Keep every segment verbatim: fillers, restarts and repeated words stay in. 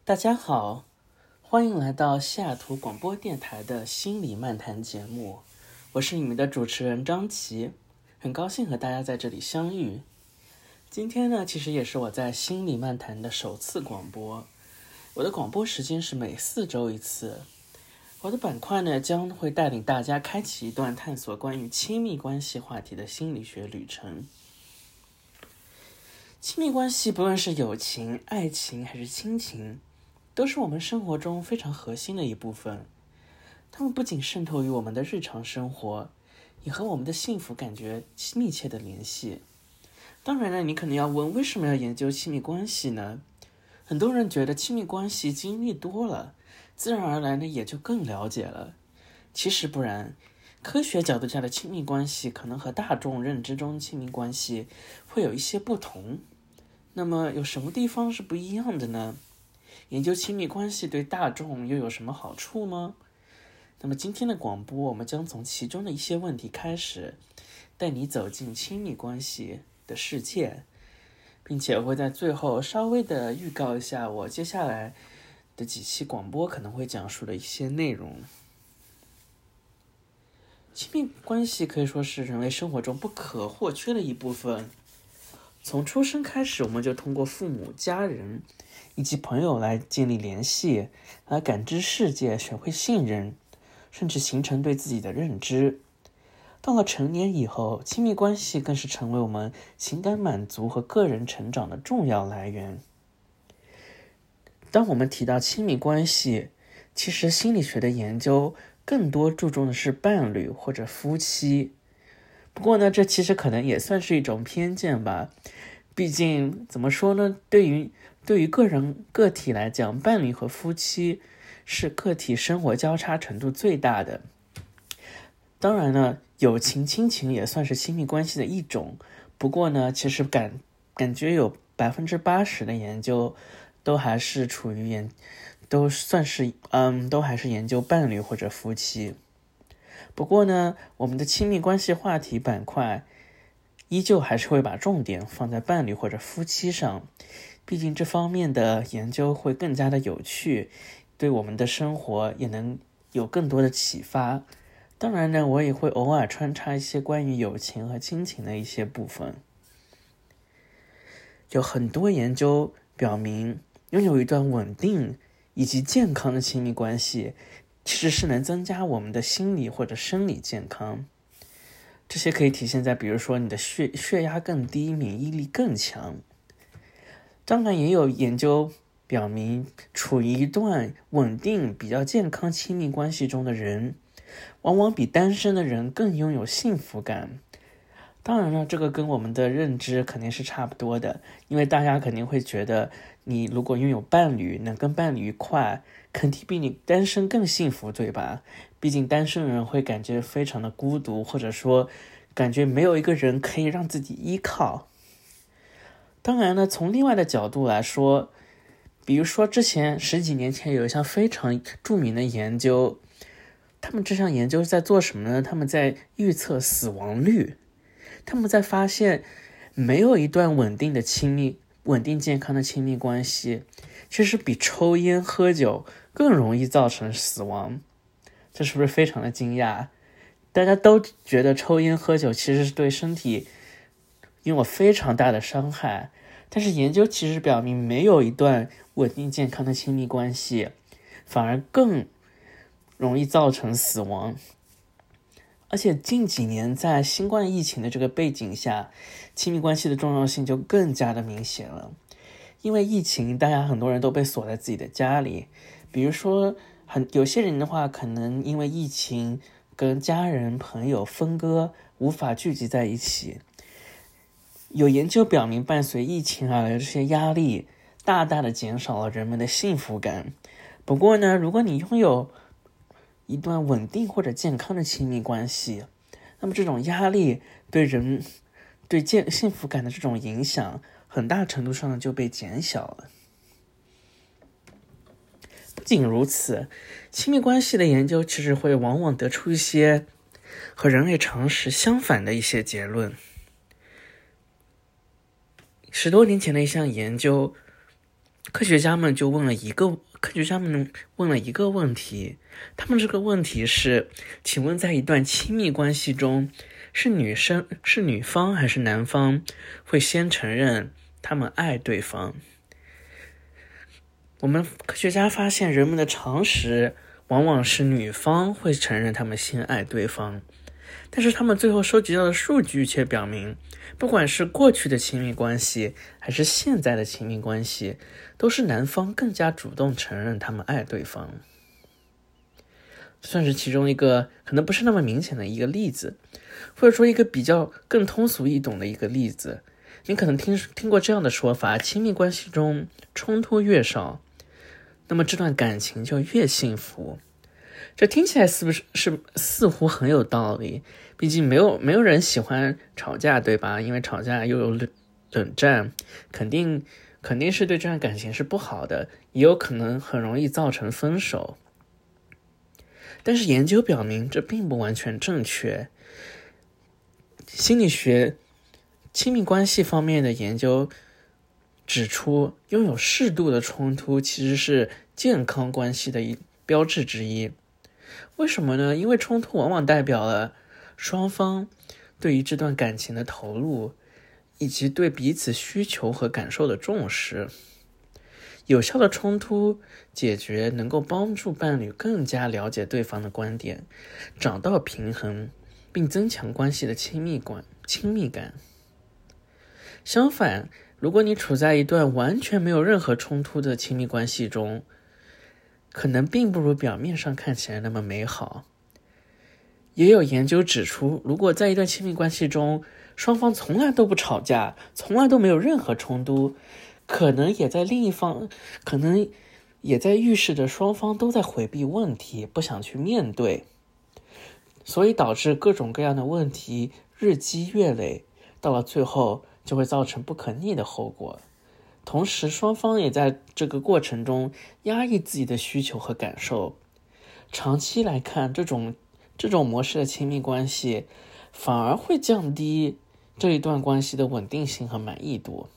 大家好，欢迎来到西雅图广播电台的心理漫谈节目，我是你们的主持人张琪，很高兴和大家在这里相遇。今天呢，其实也是我在心理漫谈的首次广播，我的广播时间是每四周一次。我的板块呢，将会带领大家开启一段探索关于亲密关系话题的心理学旅程。亲密关系不论是友情、爱情还是亲情，都是我们生活中非常核心的一部分。它们不仅渗透于我们的日常生活，也和我们的幸福感觉密切的联系。当然了，你可能要问，为什么要研究亲密关系呢？很多人觉得亲密关系经历多了，自然而然的也就更了解了。其实不然，科学角度下的亲密关系可能和大众认知中亲密关系会有一些不同。那么有什么地方是不一样的呢？研究亲密关系对大众又有什么好处吗？那么今天的广播，我们将从其中的一些问题开始，带你走进亲密关系的世界，并且我会在最后稍微的预告一下我接下来的几期广播可能会讲述的一些内容。亲密关系可以说是人类生活中不可或缺的一部分。从出生开始，我们就通过父母、家人以及朋友来建立联系，来感知世界，学会信任，甚至形成对自己的认知。到了成年以后，亲密关系更是成为我们情感满足和个人成长的重要来源。当我们提到亲密关系，其实心理学的研究更多注重的是伴侣或者夫妻。不过呢，这其实可能也算是一种偏见吧。毕竟怎么说呢，对于对于个人个体来讲，伴侣和夫妻是个体生活交叉程度最大的。当然呢，友情、亲情也算是亲密关系的一种。不过呢，其实感感觉有百分之八十的研究都还是处于研，都算是嗯，都还是研究伴侣或者夫妻。不过呢，我们的亲密关系话题板块依旧还是会把重点放在伴侣或者夫妻上，毕竟这方面的研究会更加的有趣，对我们的生活也能有更多的启发。当然呢，我也会偶尔穿插一些关于友情和亲情的一些部分。有很多研究表明，拥有一段稳定以及健康的亲密关系其实是能增加我们的心理或者生理健康。这些可以体现在比如说你的血血压更低，免疫力更强。当然也有研究表明，处于一段稳定比较健康亲密关系中的人，往往比单身的人更拥有幸福感。当然了，这个跟我们的认知肯定是差不多的，因为大家肯定会觉得，你如果拥有伴侣，能跟伴侣一块，肯定比你单身更幸福，对吧？毕竟单身人会感觉非常的孤独，或者说感觉没有一个人可以让自己依靠。当然呢，从另外的角度来说，比如说之前十几年前有一项非常著名的研究，他们这项研究在做什么呢？他们在预测死亡率。他们在发现，没有一段稳定的亲密、稳定健康的亲密关系，其实比抽烟喝酒更容易造成死亡。这是不是非常的惊讶？大家都觉得抽烟喝酒其实是对身体拥有非常大的伤害，但是研究其实表明，没有一段稳定健康的亲密关系，反而更容易造成死亡。而且近几年在新冠疫情的这个背景下，亲密关系的重要性就更加的明显了。因为疫情，大家很多人都被锁在自己的家里，比如说很有些人的话，可能因为疫情跟家人朋友分割，无法聚集在一起。有研究表明，伴随疫情而来的这些压力，大大的减少了人们的幸福感。不过呢，如果你拥有一段稳定或者健康的亲密关系，那么这种压力对人对健幸福感的这种影响，很大程度上就被减小了。不仅如此，亲密关系的研究其实会往往得出一些和人类常识相反的一些结论。十多年前的一项研究科学家们就问了一个科学家们问了一个问题，他们这个问题是：请问在一段亲密关系中，是女生是女方还是男方会先承认他们爱对方？我们科学家发现，人们的常识往往是女方会承认他们先爱对方，但是他们最后收集到的数据却表明，不管是过去的亲密关系还是现在的亲密关系，都是男方更加主动承认他们爱对方。算是其中一个可能不是那么明显的一个例子，或者说一个比较更通俗易懂的一个例子。你可能听听过这样的说法：亲密关系中冲突越少，那么这段感情就越幸福。这听起来是不是是似乎很有道理？毕竟没有没有人喜欢吵架，对吧？因为吵架又有冷冷战，肯定肯定是对这段感情是不好的，也有可能很容易造成分手。但是研究表明，这并不完全正确。心理学亲密关系方面的研究指出，拥有适度的冲突其实是健康关系的一标志之一。为什么呢？因为冲突往往代表了双方对于这段感情的投入，以及对彼此需求和感受的重视。有效的冲突解决能够帮助伴侣更加了解对方的观点，找到平衡，并增强关系的亲密感。亲密感。相反，如果你处在一段完全没有任何冲突的亲密关系中，可能并不如表面上看起来那么美好。也有研究指出，如果在一段亲密关系中，双方从来都不吵架，从来都没有任何冲突，可能也在另一方，可能也在预示着双方都在回避问题，不想去面对，所以导致各种各样的问题日积月累，到了最后就会造成不可逆的后果。同时，双方也在这个过程中压抑自己的需求和感受。长期来看，这种这种模式的亲密关系反而会降低这一段关系的稳定性和满意度。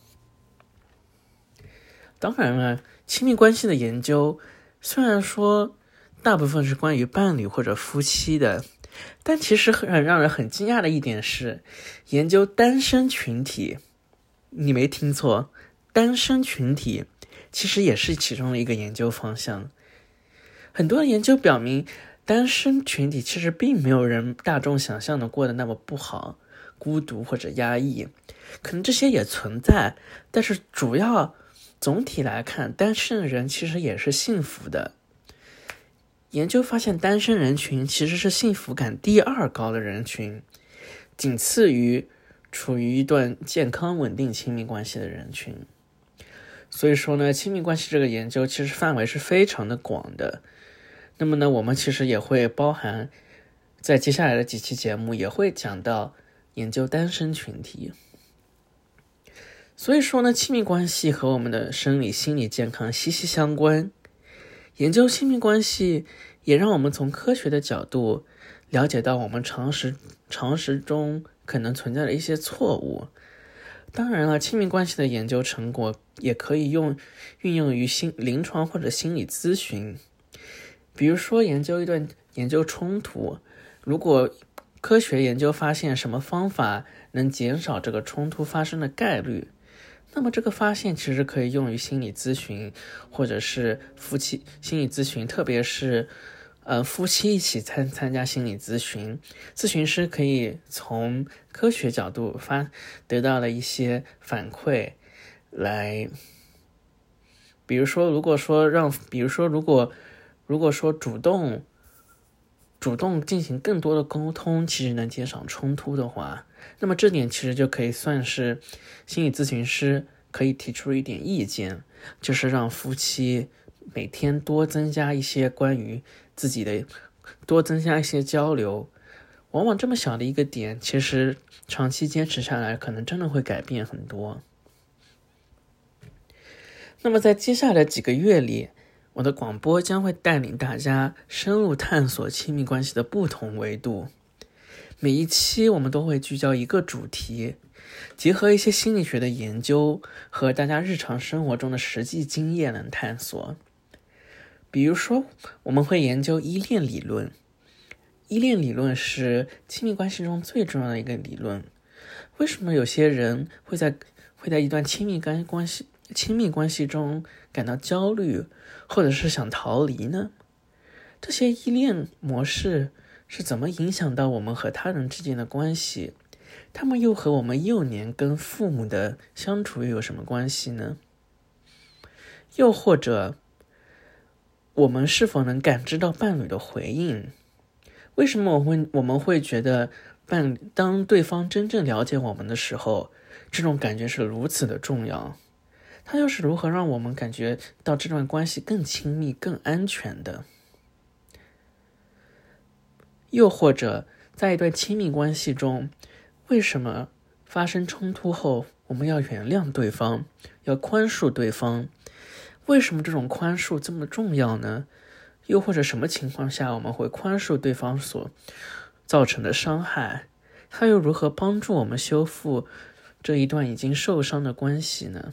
当然了，亲密关系的研究虽然说大部分是关于伴侣或者夫妻的，但其实很让人很惊讶的一点是，研究单身群体，你没听错，单身群体其实也是其中的一个研究方向。很多的研究表明，单身群体其实并没有人大众想象的过得那么不好、孤独或者压抑，可能这些也存在，但是主要总体来看，单身人其实也是幸福的。研究发现，单身人群其实是幸福感第二高的人群，仅次于处于一段健康稳定亲密关系的人群。所以说呢，亲密关系这个研究其实范围是非常的广的。那么呢，我们其实也会包含在接下来的几期节目也会讲到研究单身群体。所以说呢，亲密关系和我们的生理心理健康息息相关。研究亲密关系也让我们从科学的角度了解到我们常识常识中可能存在的一些错误。当然了，亲密关系的研究成果也可以用运用于心临床或者心理咨询。比如说研究一段研究冲突，如果科学研究发现什么方法能减少这个冲突发生的概率，那么这个发现其实可以用于心理咨询，或者是夫妻心理咨询，特别是呃夫妻一起参参加心理咨询，咨询师可以从科学角度发得到了一些反馈来，比如说如果说让比如说如果如果说主动主动进行更多的沟通，其实能减少冲突的话，那么这点其实就可以算是心理咨询师可以提出一点意见，就是让夫妻每天多增加一些关于自己的多增加一些交流。往往这么小的一个点，其实长期坚持下来可能真的会改变很多。那么在接下来的几个月里，我的广播将会带领大家深入探索亲密关系的不同维度。每一期我们都会聚焦一个主题， 结合一些心理学的研究和大家日常生活中的实际经验来探索。比如说，我们会研究依恋理论。依恋理论是亲密关系中最重要的一个理论。为什么有些人会在会在一段亲密关系亲密关系中感到焦虑，或者是想逃离呢？这些依恋模式是怎么影响到我们和他人之间的关系？他们又和我们幼年跟父母的相处又有什么关系呢？又或者，我们是否能感知到伴侣的回应？为什么我会我们会觉得伴侣当对方真正了解我们的时候，这种感觉是如此的重要？它又是如何让我们感觉到这段关系更亲密、更安全的？又或者，在一段亲密关系中，为什么发生冲突后我们要原谅对方，要宽恕对方？为什么这种宽恕这么重要呢？又或者什么情况下我们会宽恕对方所造成的伤害？它又如何帮助我们修复这一段已经受伤的关系呢？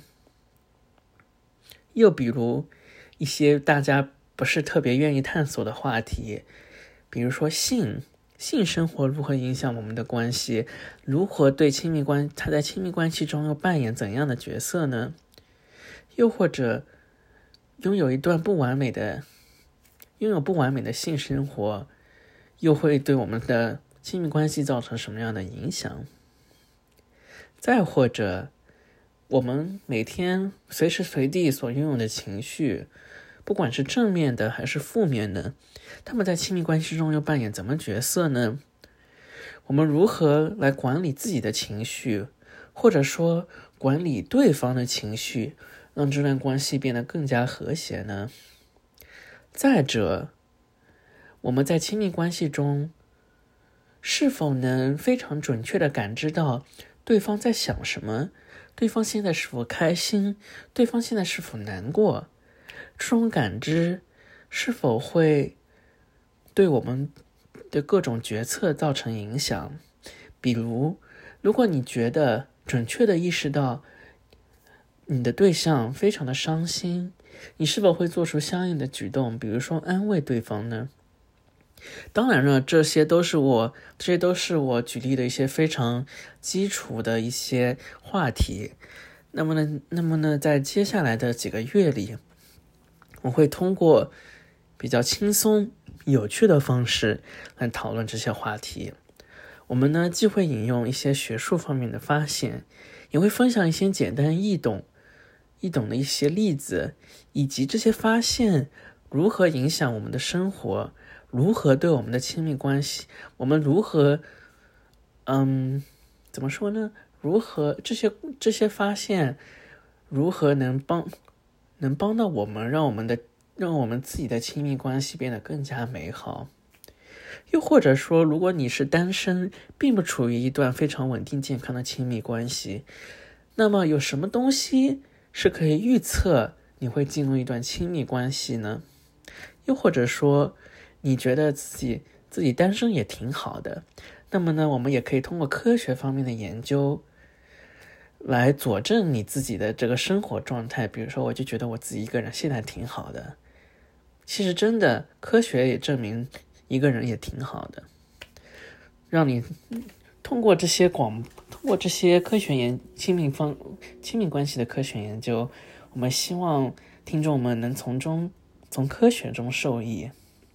又比如一些大家不是特别愿意探索的话题，比如说性性生活如何影响我们的关系，如何对亲密关他在亲密关系中又扮演怎样的角色呢？又或者拥有一段不完美的拥有不完美的性生活，又会对我们的亲密关系造成什么样的影响？再或者，我们每天随时随地所拥有的情绪，不管是正面的还是负面的，他们在亲密关系中又扮演怎么角色呢？我们如何来管理自己的情绪，或者说管理对方的情绪，让这段关系变得更加和谐呢？再者，我们在亲密关系中是否能非常准确地感知到对方在想什么，对方现在是否开心，对方现在是否难过？这种感知是否会对我们的各种决策造成影响？比如，如果你觉得准确地意识到你的对象非常的伤心，你是否会做出相应的举动，比如说安慰对方呢？当然了，这些都是我这些都是我举例的一些非常基础的一些话题。那么呢，那么呢，在接下来的几个月里，我会通过比较轻松、有趣的方式来讨论这些话题。我们呢，既会引用一些学术方面的发现，也会分享一些简单易懂、易懂的一些例子，以及这些发现如何影响我们的生活，如何对我们的亲密关系，我们如何，嗯，怎么说呢？如何这些这些发现，如何能帮能帮到我们，让我们的让我们自己的亲密关系变得更加美好？又或者说，如果你是单身，并不处于一段非常稳定健康的亲密关系，那么有什么东西是可以预测你会进入一段亲密关系呢？又或者说，你觉得自己自己单身也挺好的，那么呢，我们也可以通过科学方面的研究来佐证你自己的这个生活状态。比如说，我就觉得我自己一个人现在挺好的，其实真的科学也证明一个人也挺好的。让你通过这些广通过这些科学研亲密方亲密关系的科学研究，我们希望听众们能从中从科学中受益。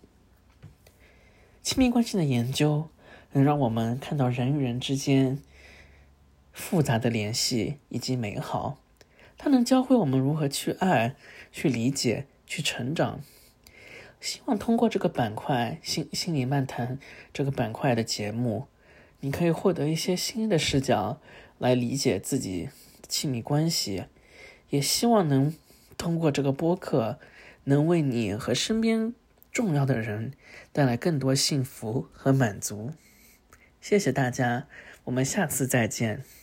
亲密关系的研究能让我们看到人与人之间复杂的联系以及美好，它能教会我们如何去爱、去理解、去成长。希望通过这个板块心心理漫谈这个板块的节目，你可以获得一些新的视角来理解自己亲密关系，也希望能通过这个播客能为你和身边重要的人带来更多幸福和满足。谢谢大家，我们下次再见。